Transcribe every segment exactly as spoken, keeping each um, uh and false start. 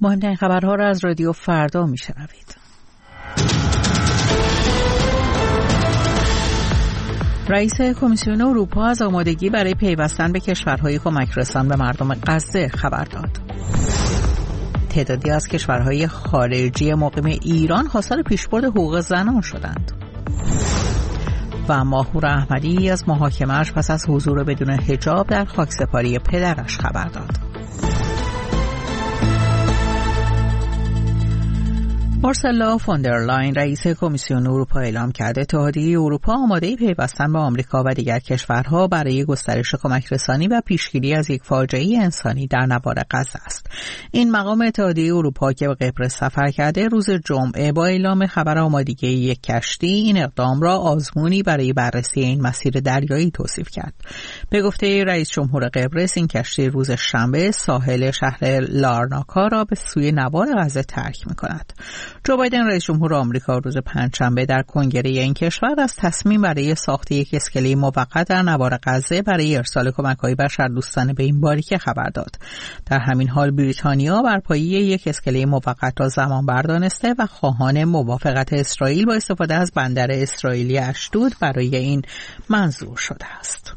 مهمترین خبرها را از رادیو فردا میشنوید. رئیس کمیسیون اروپا از آمادگی برای پیوستن به کشورهای کمکرسان به مردم غزه خبر داد. تعدادی از کشورهای خارجی مقیم ایران خواستار پیشبرد حقوق زنان شدند. و ماهور احمدی از محاکمه‌اش پس از حضور بدون حجاب در خاکسپاری پدرش خبر داد. اورسولا فون در لاین رئیس کمیسیون اروپا اعلام کرده اتحادیه اروپا آماده پیوستن به آمریکا و دیگر کشورها برای گسترش کمک رسانی و پیشگیری از یک فاجعه انسانی در نوار غزه است. این مقام اتحادیه اروپا که به قبرس سفر کرده روز جمعه با اعلام خبر آمادگی یک کشتی این اقدام را آزمونی برای بررسی این مسیر دریایی توصیف کرد. به گفته رئیس جمهور قبرس این کشتی روز شنبه ساحل شهر لارناکا را به سوی نوار غزه ترک می‌کند. جو بایدن رئیس جمهور آمریکا روز پنجشنبه در کنگره این کشور از تصمیم برای ساخت یک اسکله موقت در نوار غزه برای ارسال کمک‌های بشردوستانه به این باریکه خبر داد. در همین حال بریتانیا برپایی یک اسکله موقت را زمان بر دانسته و خواهان موافقت اسرائیل با استفاده از بندر اسرائیلی اشدود برای این منظور شده است.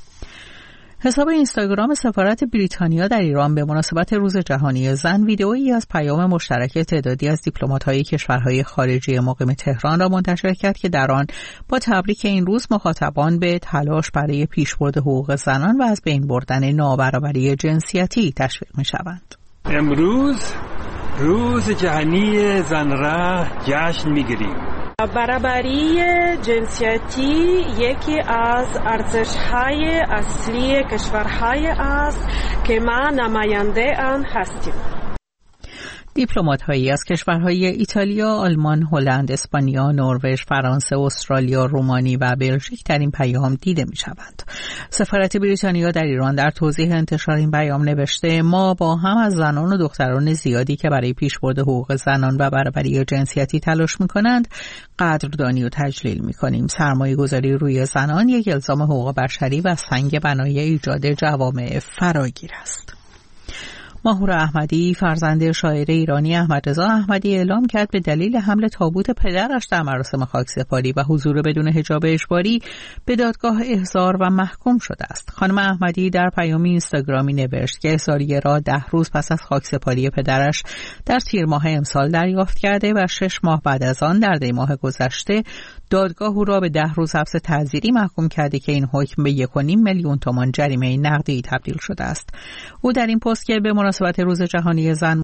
حساب اینستاگرام سفارت بریتانیا در ایران به مناسبت روز جهانی زن ویدئویی از پیام مشترک تعدادی از دیپلمات‌های کشورهای خارجی مقیم تهران را منتشر کرد که در آن با تبریک این روز مخاطبان به تلاش برای پیشبرد حقوق زنان و از بین بردن نابرابری جنسیتی تشویق می‌شوند. امروز روز جهانی زن را جشن می‌گیریم. برابری جنسیتی یکی از ارزش‌های اصلی کشورهای است که ما نماینده آن هستیم. دیپلمات‌هایی از کشورهای ایتالیا، آلمان، هلند، اسپانیا، نروژ، فرانسه، استرالیا، رومانی و بلژیک در این پیام دیده می‌شوند. سفارت بریتانیا در ایران در توضیح انتشار این پیام نوشته: ما با هم از زنان و دختران زیادی که برای پیشبرد حقوق زنان و برابری جنسیتی تلاش می‌کنند قدردانی و تجلیل می‌کنیم. سرمایه‌گذاری روی زنان یک الزام حقوق بشری و سنگ بنای ایجاد جوامع فراگیر است. ماهور احمدی فرزند شاعر ایرانی احمدرضا احمدی اعلام کرد به دلیل حمل تابوت پدرش در مراسم خاکسپاری و حضور بدون حجاب اجباری به دادگاه احضار و محکوم شده است. خانم احمدی در پیامی اینستاگرامی نوشت که احضاریه را ده روز پس از خاکسپاری پدرش در تیر ماه امسال دریافت کرده و شش ماه بعد از آن در دی ماه گذشته دادگاه او را به ده روز حبس تعزیری محکوم کرده که این حکم به یک و نیم میلیون تومان جریمه نقدی تبدیل شده است. او در این پست که به مناسبت روز جهانی زن